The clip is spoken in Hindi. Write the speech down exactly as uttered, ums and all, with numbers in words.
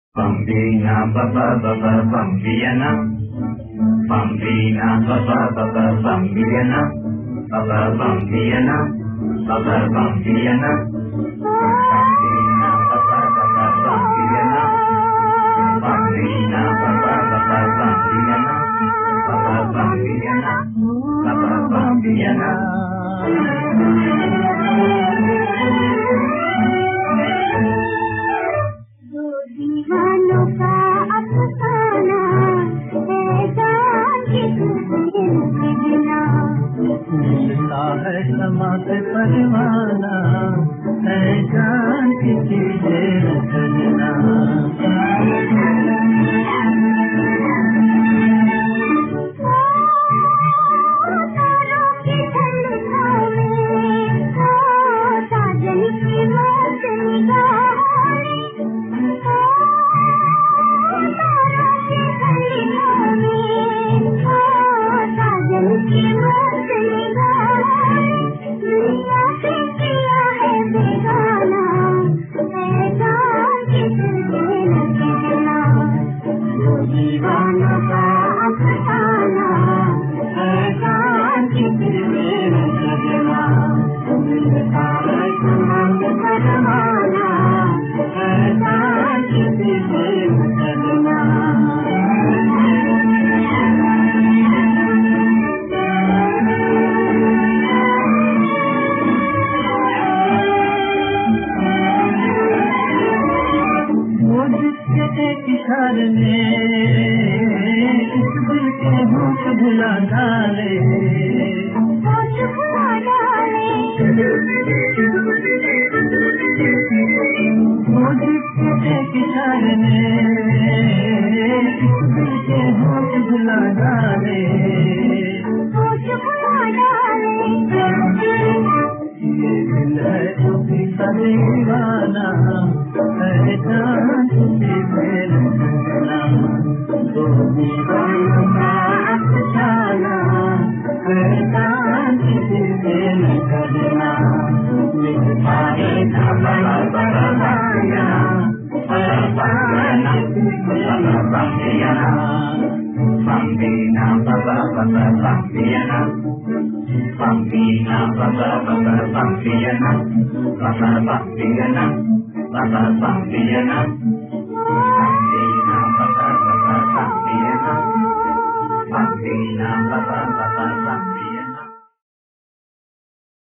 Bambina baba baba bambiana, bambina baba baba bambiana, baba bambiana, baba bambiana, bambina baba baba bambiana, bambina baba baba bambiana, baba bambiana, baba bambiana. दीवानों का अफसाना है जान की तुझे बिना मिलता है समा से परवाना है जान की तुझे बिना साजन की मौत दीवानों का अफसाना है जान की तुझे सजना मिलता है सुमंग परवाना है जान की तुझे सजना वो जिसके इशारे में इस दिल के होश भुला डाले होश भुला डाले वो जिसके इशारे में इस दिल के होश भुला डाले होश भुला डाले ये दिल है तो भी दीवाना है जान तुझे मेरा सजना तो दीवानों का अफसाना है जान तुझे मेरा सजना मिलता है समा परवाना है जान तुझे बम्बियाना बम्बिना बaba baba bambiana bambina baba baba bambiana baba bambiana baba bambiana bambina baba baba bambiana bambina baba baba